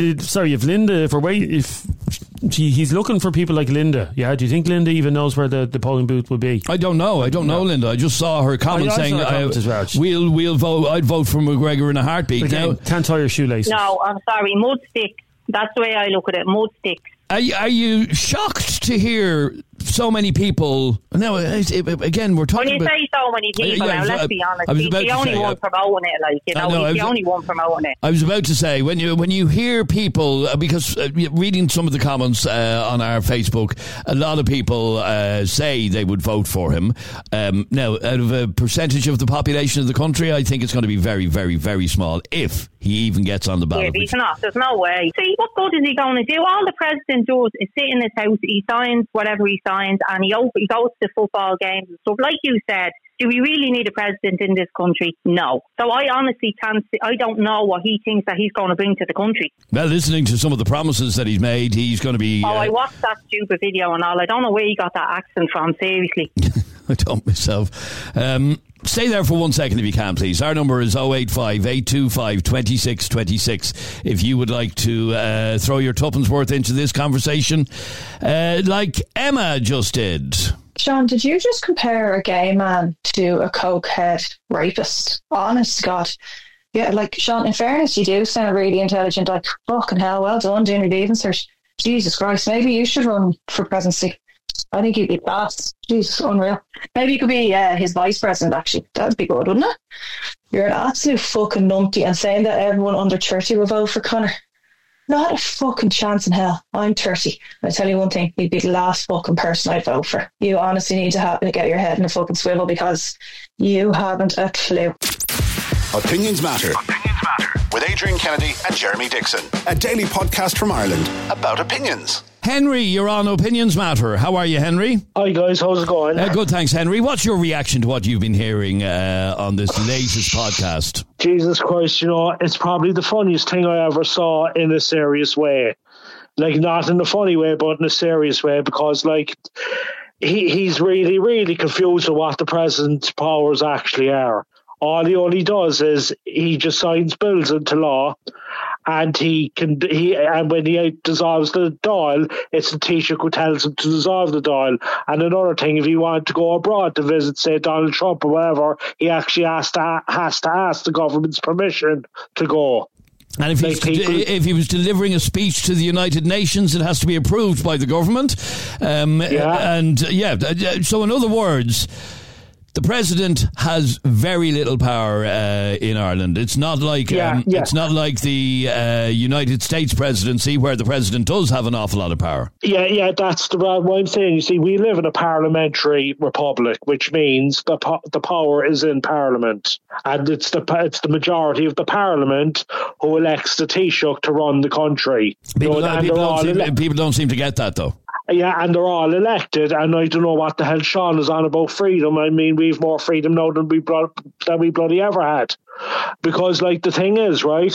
If he's looking for people like Linda, yeah? Do you think Linda even knows where the polling booth will be? I don't know. Linda. I just saw her comment saying, we'll vote. I'd vote for McGregor in a heartbeat. Again, can't tie your shoelaces. No, I'm sorry. Mudstick That's the way I look at it. Mud sticks. Are you shocked to hear so many people? Now, again, we're talking. When you say so many people, now let's be honest. He's the only one promoting it. Like, you know, he's the only one promoting it. I was about to say, when you hear people, because reading some of the comments on our Facebook, a lot of people say they would vote for him. Now, out of a percentage of the population of the country, I think it's going to be very, very, very small if he even gets on the ballot. Yeah, he's not. There's no way. See, what good is he going to do? All the president does is sit in his house, he signs whatever he signs, and he goes to football games and stuff. Like you said, do we really need a president in this country? No. So I honestly can't see, I don't know what he thinks that he's going to bring to the country. Well, listening to some of the promises that he's made, he's going to be... I watched that stupid video and all. I don't know where he got that accent from, seriously. I don't myself. Stay there for 1 second if you can, please. Our number is 085 825 2626. If you would like to throw your tuppence worth into this conversation, like Emma just did. Sean, did you just compare a gay man to a cokehead rapist? Honest to God. Yeah, like, Sean, in fairness, you do sound really intelligent. Like, fucking hell, well done doing your leaving search. Jesus Christ, maybe you should run for presidency. I think you'd be fast. Jesus, unreal. Maybe you could be his vice president, actually. That'd be good, wouldn't it? You're an absolute fucking numpty, and saying that everyone under 30 will vote for Conor. Not a fucking chance in hell. I'm 30. I tell you one thing, he'd be the last fucking person I'd vote for. You honestly need to get your head in a fucking swivel, because you haven't a clue. Opinions Matter. Opinions Matter. With Adrian Kennedy and Jeremy Dixon. A daily podcast from Ireland about opinions. Henry, you're on Opinions Matter. How are you, Henry? Hi, guys. How's it going? Good, thanks, Henry. What's your reaction to what you've been hearing on this latest podcast? Jesus Christ, you know, it's probably the funniest thing I ever saw in a serious way. Like, not in a funny way, but in a serious way, because, like, he's really, really confused with what the president's powers actually are. All he does is he just signs bills into law, and and when he dissolves the Dáil, it's the Taoiseach who tells him to dissolve the Dáil. And another thing, if he wanted to go abroad to visit, say, Donald Trump or whatever, he actually has to ask the government's permission to go. And if he was delivering a speech to the United Nations, it has to be approved by the government. So in other words, the president has very little power in Ireland. It's not like it's not like the United States presidency, where the president does have an awful lot of power. Yeah, that's what I'm saying. You see, we live in a parliamentary republic, which means the power is in Parliament, and it's the majority of the Parliament who elects the Taoiseach to run the country. People don't seem to get that, though. Yeah, and they're all elected, and I don't know what the hell Sean is on about freedom. I mean, we've more freedom now than we bloody ever had. Because, like, the thing is, right,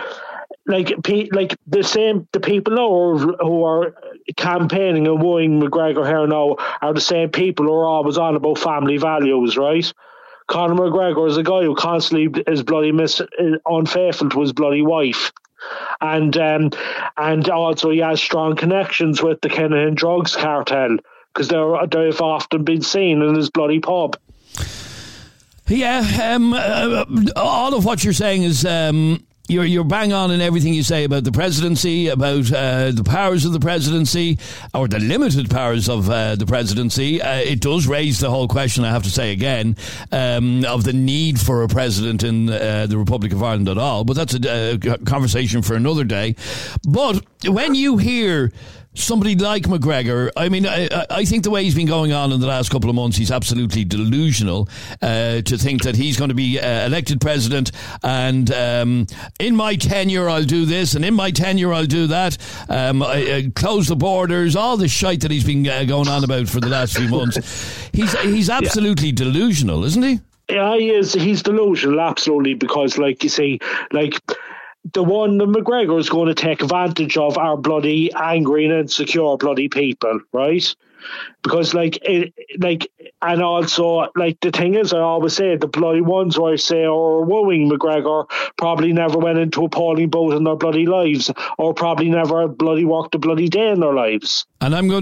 the people now who are campaigning and wooing McGregor here now are the same people who are always on about family values, right? Conor McGregor is a guy who constantly is bloody unfaithful to his bloody wife. And also he has strong connections with the Kinahan drugs cartel, because they've often been seen in his bloody pub. Yeah, all of what you're saying is you're bang on in everything you say about the presidency, about the powers of the presidency, or the limited powers of the presidency. It does raise the whole question, I have to say again, of the need for a president in the Republic of Ireland at all. But that's a conversation for another day. But when you hear somebody like McGregor, I mean, I think the way he's been going on in the last couple of months, he's absolutely delusional to think that he's going to be elected president, and in my tenure I'll do this, and in my tenure I'll do that, close the borders, all the shite that he's been going on about for the last few months. He's absolutely delusional, isn't he? Yeah, he is. He's delusional, absolutely, because, like, you see, like, the one that McGregor is going to take advantage of are bloody angry and insecure bloody people, right? Because, and also, like, the thing is, I always say, the bloody ones who I say are wooing McGregor probably never went into a polling booth in their bloody lives, or probably never bloody worked a bloody day in their lives. And I'm going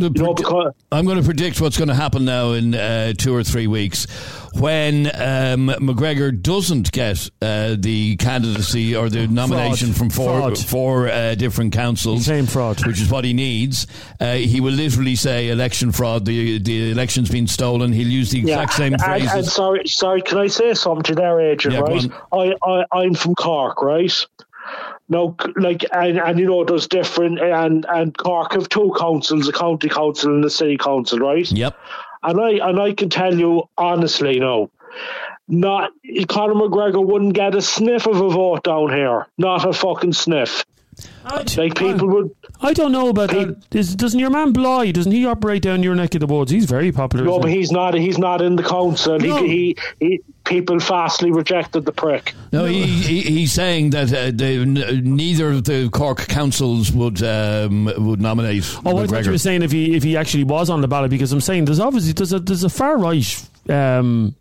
to predict what's going to happen now in 2 or 3 weeks when McGregor doesn't get the candidacy or the nomination from four different councils. Same fraud, which is what he needs. He will literally say election fraud. The election's been stolen. He'll use the exact same phrases. And sorry, can I say something to their agent? Right, I'm from Cork, right? No, like, and you know, there's different, and Cork have 2 councils, a county council and a city council, right? Yep. And I can tell you honestly, no, not Conor McGregor wouldn't get a sniff of a vote down here, not a fucking sniff. People would. I don't know about that. Doesn't your man Bly? Doesn't he operate down your neck of the woods? He's very popular. No, but he's not. He's not in the council. No. He people fastly rejected the prick. No, he's saying that neither of the Cork councils would nominate. Oh, I thought you were saying if he actually was on the ballot, because I'm saying there's a far right element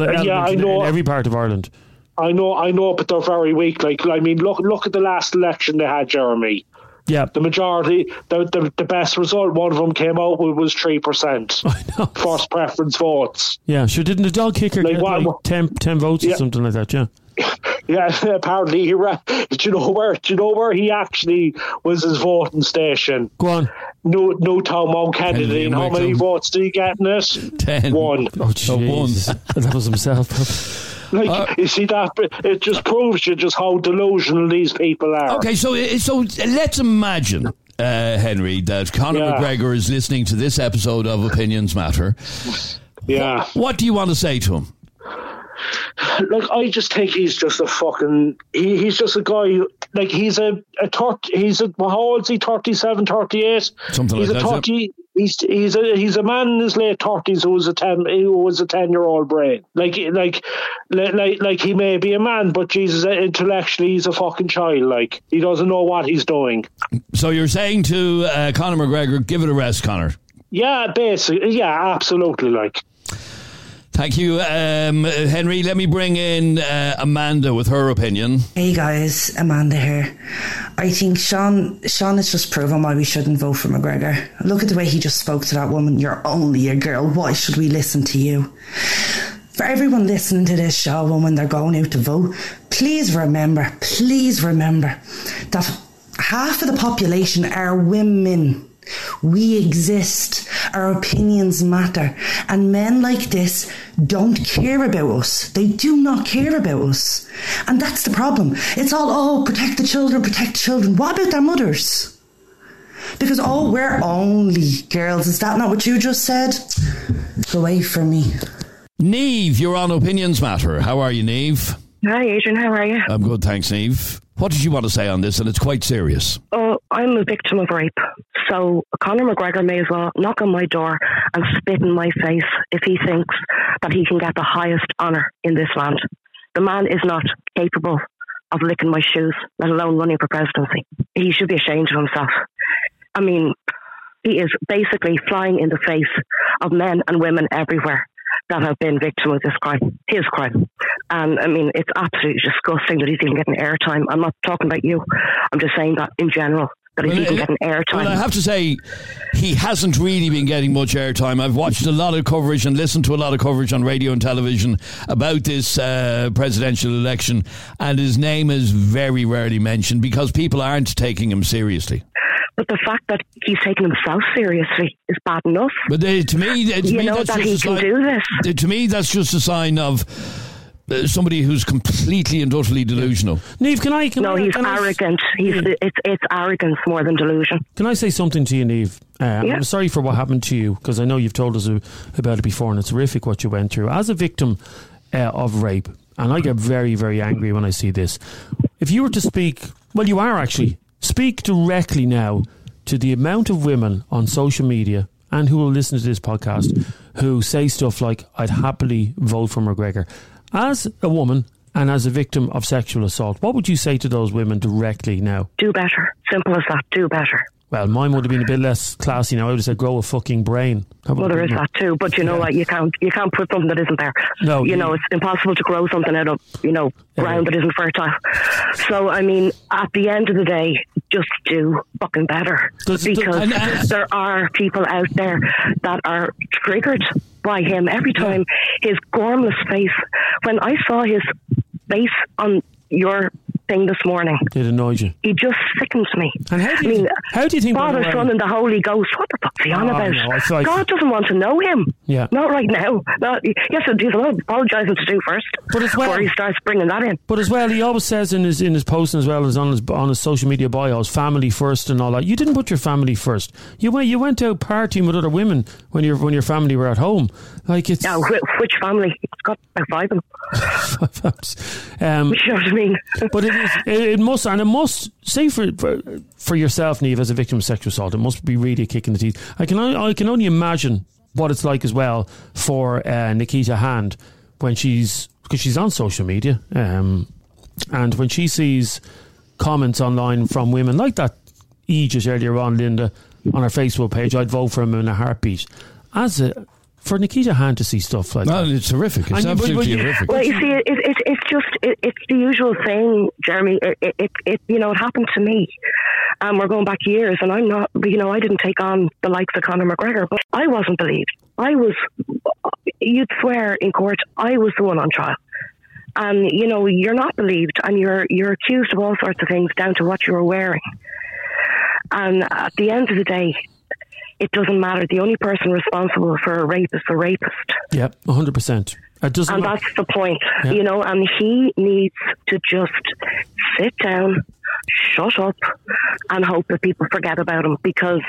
in every part of Ireland. I know, but they're very weak. Like, I mean, look at the last election they had, Jeremy. Yeah, the majority, the best result one of them came out with was 3%. I know. First preference votes. Yeah, sure. Didn't the dog kicker get 10 votes or something like that? Yeah. Yeah, apparently he ran. Do you know where he actually was his voting station? Go on. Newtown Mount Kennedy. And how many votes did he get in it? 10. 1. Oh, jeez. That was himself. You see that? It just proves you just how delusional these people are. Okay, so let's imagine, Henry, that Conor McGregor is listening to this episode of Opinions Matter. Yeah. What do you want to say to him? Like, I just think he's just a fucking. He's just a guy. Like, he's how old is he? 37, 38. Something he's like that. He's a man in his late 30s who was a 10-year-old brain. Like he may be a man, but Jesus, intellectually he's a fucking child. Like, he doesn't know what he's doing. So you're saying to Conor McGregor, give it a rest, Conor? Yeah, basically. Yeah, absolutely. Like. Thank you, Henry. Let me bring in Amanda with her opinion. Hey guys, Amanda here. I think Sean has just proven why we shouldn't vote for McGregor. Look at the way he just spoke to that woman. You're only a girl. Why should we listen to you? For everyone listening to this show and when they're going out to vote, please remember that half of the population are women. We exist. Our opinions matter. And men like this don't care about us. They do not care about us. And that's the problem. It's all, protect the children. What about their mothers? Because, we're only girls. Is that not what you just said? Go away from me. Niamh, you're on Opinions Matter. How are you, Niamh? Hi, Adrian. How are you? I'm good, thanks, Niamh. What did you want to say on this? And it's quite serious. I'm a victim of rape. So Conor McGregor may as well knock on my door and spit in my face if he thinks that he can get the highest honour in this land. The man is not capable of licking my shoes, let alone running for presidency. He should be ashamed of himself. I mean, he is basically flying in the face of men and women everywhere that have been victim of this crime, his crime. And I mean, it's absolutely disgusting that he's even getting airtime. I'm not talking about you. I'm just saying that in general, that he's even getting airtime. Well, I have to say, he hasn't really been getting much airtime. I've watched a lot of coverage and listened to a lot of coverage on radio and television about this presidential election, and his name is very rarely mentioned because people aren't taking him seriously. But the fact that he's taking himself seriously is bad enough. But to me, that's that he can do this. To me, that's just a sign of somebody who's completely and utterly delusional. Niamh, can I? He's arrogant. It's arrogance more than delusion. Can I say something to you, Niamh? I'm sorry for what happened to you, because I know you've told us about it before, and it's horrific what you went through. As a victim of rape, and I get very, very angry when I see this. If you were to speak, well, you are actually. Speak directly now to the amount of women on social media and who will listen to this podcast who say stuff like, I'd happily vote for McGregor. As a woman and as a victim of sexual assault, what would you say to those women directly now? Do better. Simple as that. Do better. Well, mine would have been a bit less classy now. I would have said grow a fucking brain. Well, there is that too, but you know what? You can't put something that isn't there. No, you know, it's impossible to grow something out of, you know, ground that isn't fertile. So, I mean, at the end of the day, just do fucking better, because there are people out there that are triggered by him every time. His gormless face. When I saw his face on your thing this morning, it annoyed you. He just sickens me. And how do you think Father, Son, and the Holy Ghost? What the fuck's he on about? No, God doesn't want to know him. Yeah, not right now. Yes, there's a lot of apologising to do first, but as well, before he starts bringing that in. But as well, he always says in his posting as well as on his social media bios, family first and all that. You didn't put your family first. You went out partying with other women when your family were at home. Like it's which family? It's got about 5 of them. You know what I mean? But it must say for yourself, Niamh, as a victim of sexual assault, it must be really a kick in the teeth. I can only imagine what it's like as well for Nikita Hand because she's on social media, and when she sees comments online from women like that Aegis earlier on, Linda, on her Facebook page, I'd vote for him in a heartbeat. For Nikita Hand to see stuff like that. It's horrific. It's absolutely horrific. Well, you see, it's the usual thing, Jeremy. It happened to me. We're going back years, and I'm not, I didn't take on the likes of Conor McGregor, but I wasn't believed. You'd swear in court, I was the one on trial. And, you're not believed, and you're accused of all sorts of things down to what you were wearing. And at the end of the day, it doesn't matter. The only person responsible for a rape is the rapist. Yep, 100%. And that's the point, and he needs to just sit down, shut up, and hope that people forget about him, because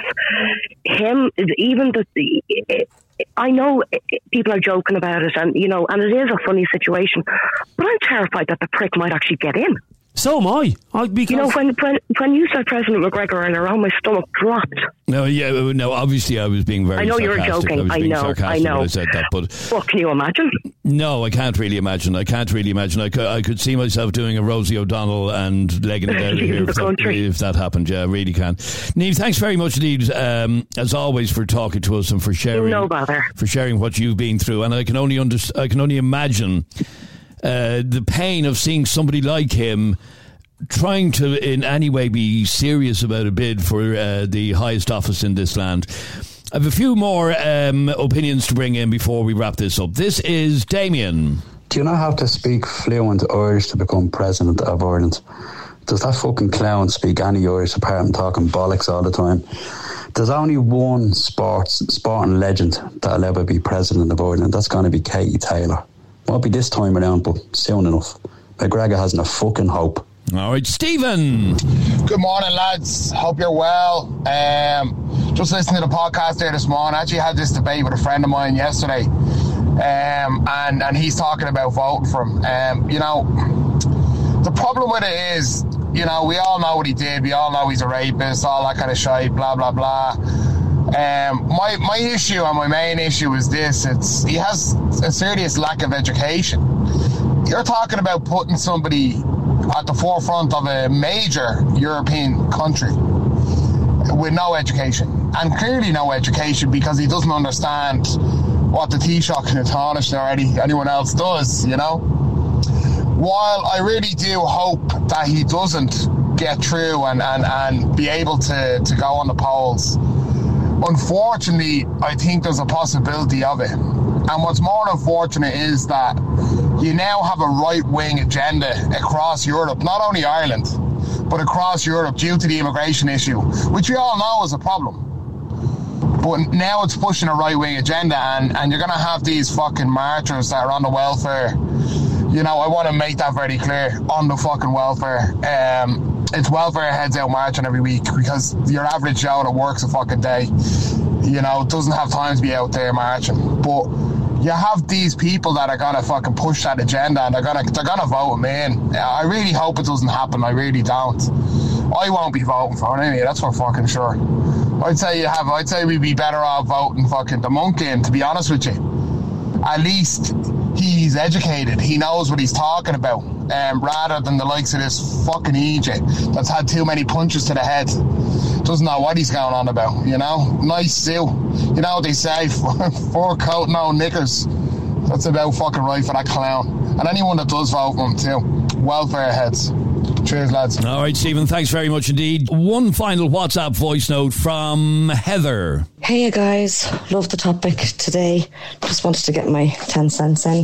I know people are joking about it, and and it is a funny situation, but I'm terrified that the prick might actually get in. So am I. Because when you said President McGregor earlier on, my stomach dropped. No, obviously I was being very I know sarcastic. You were joking. I know. When I said that, but can you imagine? No, I can't really imagine. I could see myself doing a Rosie O'Donnell and legging it out of here if that happened. Yeah, I really can. Niamh, thanks very much indeed, as always, for talking to us and for sharing. No bother. For sharing what you've been through, and I can only imagine the pain of seeing somebody like him trying to in any way be serious about a bid for the highest office in this land. I have a few more opinions to bring in before we wrap this up. This is Damien. Do you not have to speak fluent Irish to become president of Ireland? Does that fucking clown speak any Irish apart from talking bollocks all the time? There's only one sporting legend that'll ever be president of Ireland. That's going to be Katie Taylor. Won't be this time around, but soon enough. McGregor hasn't a fucking hope. All right, Stephen. Good morning, lads. Hope you're well. Just listening to the podcast there this morning. I actually had this debate with a friend of mine yesterday, and he's talking about voting for him. The problem with it is, we all know what he did. We all know he's a rapist, all that kind of shit, blah, blah, blah. My issue and my main issue is this. He has a serious lack of education. You're talking about putting somebody at the forefront of a major European country with no education, and clearly no education, because he doesn't understand what the Taoiseach and the Taoiseach or anyone else does, While I really do hope that he doesn't get through and be able to go on the polls, unfortunately, I think there's a possibility of it. And what's more unfortunate is that you now have a right-wing agenda across Europe, not only Ireland, but across Europe, due to the immigration issue, which we all know is a problem. But now it's pushing a right-wing agenda, and you're going to have these fucking marchers that are on the welfare. I want to make that very clear, on the fucking welfare. It's welfare heads out marching every week, because your average Joe that works a fucking day, doesn't have time to be out there marching. But you have these people that are going to fucking push that agenda, and they're going to vote him in. I really hope it doesn't happen. I really don't. I won't be voting for him anyway, that's for fucking sure. I'd say we'd be better off voting fucking the monk in, to be honest with you. At least he's educated. He knows what he's talking about, rather than the likes of this fucking EJ that's had too many punches to the head. doesn't know what he's going on about, you know. Nice suit. You know what they say, fur coat, no knickers. That's about fucking right for that clown. And anyone that does vote for him too. Welfare heads. Cheers, lads. All right, Stephen, thanks very much indeed. One final WhatsApp voice note from Heather. Hey, you guys. Love the topic today. Just wanted to get my 10 cents in.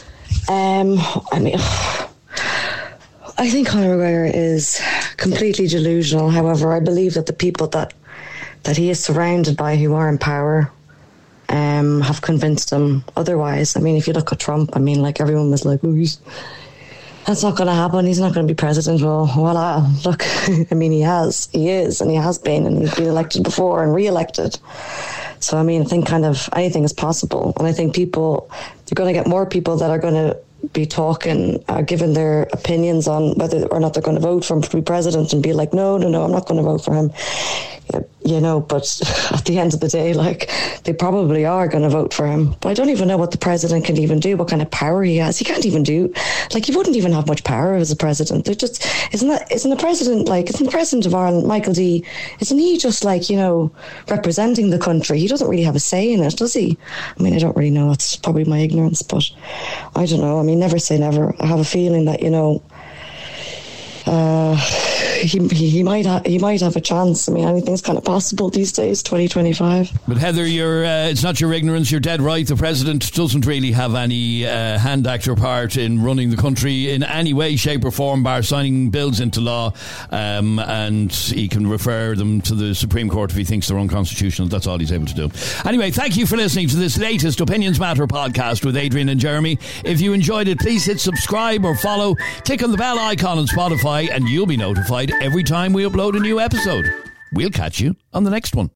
I think Conor McGregor is completely delusional. However, I believe that the people that he is surrounded by who are in power have convinced him otherwise. I mean, if you look at Trump, I mean, like, everyone was like, oh, that's not going to happen. He's not going to be president. Well, voila. Look, I mean, he is, and he has been, and he's been elected before and re-elected. So, I mean, I think kind of anything is possible. And I think they're going to get more people that are going to be talking, giving their opinions on whether or not they're going to vote for him to be president, and be like, no, I'm not going to vote for him. You know, but at the end of the day, like, they probably are going to vote for him. But I don't even know what the president can even do, what kind of power he has. He can't even do, like, he wouldn't even have much power as a president. They're just, isn't the president of Ireland, Michael D, isn't he just, like, you know, representing the country? He doesn't really have a say in it, does he? I mean, I don't really know. It's probably my ignorance, but I don't know. I mean, never say never. I have a feeling that, you know, he might have a chance. I mean, anything's kind of possible these days, 2025. But Heather, it's not your ignorance. You're dead right. The president doesn't really have any hand act or part in running the country in any way, shape or form, bar signing bills into law, and he can refer them to the Supreme Court if he thinks they're unconstitutional. That's all he's able to do. Anyway, thank you for listening to this latest Opinions Matter podcast with Adrian and Jeremy. If you enjoyed it, please hit subscribe or follow. Click on the bell icon on Spotify and you'll be notified every time we upload a new episode. We'll catch you on the next one.